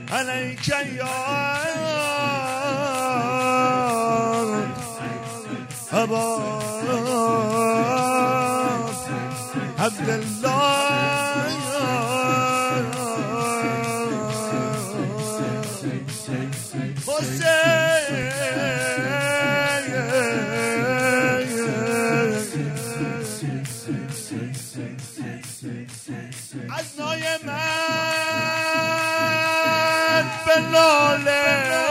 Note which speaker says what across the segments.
Speaker 1: علیک یا ابا عبدالله از نای من به لاله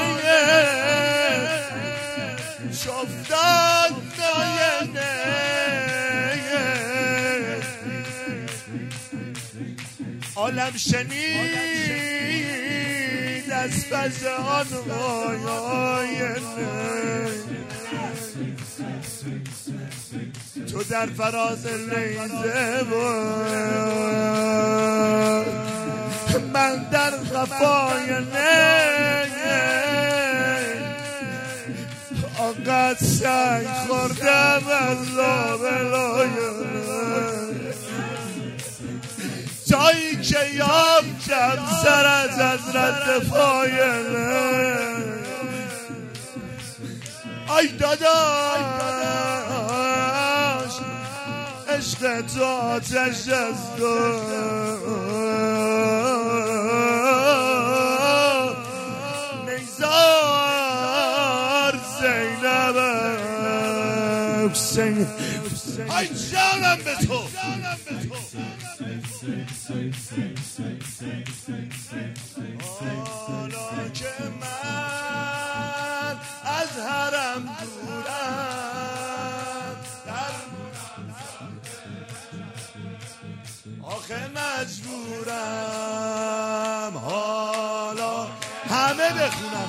Speaker 1: شفتاد ناینه عالم شنید از فز آن آینه تو در فراز لیزه بود من در خفای نه آنقدر سنگ خوردم از لابلای جایی که یافتم سر از حضرت فایله ای داداش عشق تو آتش از تو نیزار زینب حسین ای جانم به تو حالا که من از حرم دورم آخه مجبورم حالا همه بخونم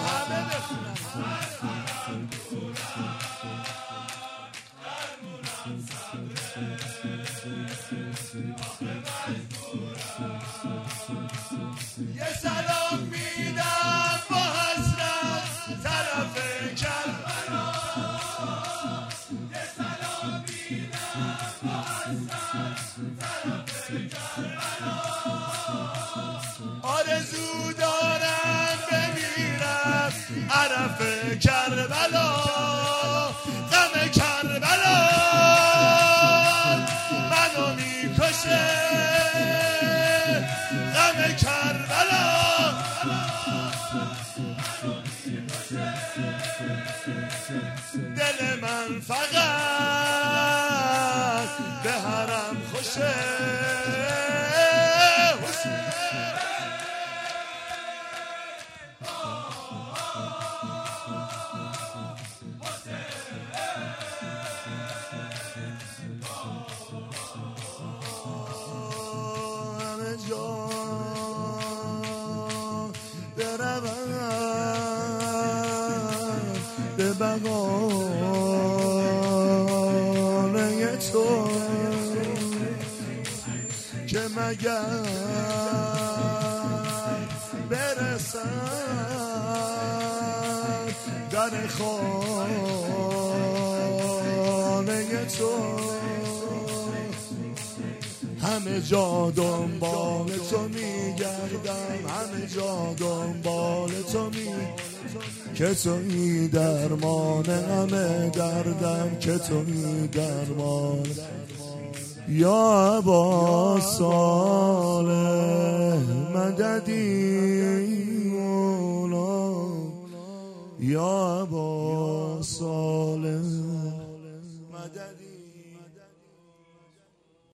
Speaker 1: یه سلام میدم با حسرت طرف کربلا یه سلام میدم با حسرت طرف کربلا آرزو دارم بمیرم عرف کربلا غم کربلا منو میکشه غم کربلا دل من فقط به حرم خوشه همه جا بروم به بغانه تو که مگر برسم در خانه تو همه جا دنبال تو میگردم همه جا دنبال تو که تویی درمان همه دردم که تویی درمان یا ابا صالح مددی مولا یا ابا صالح مددی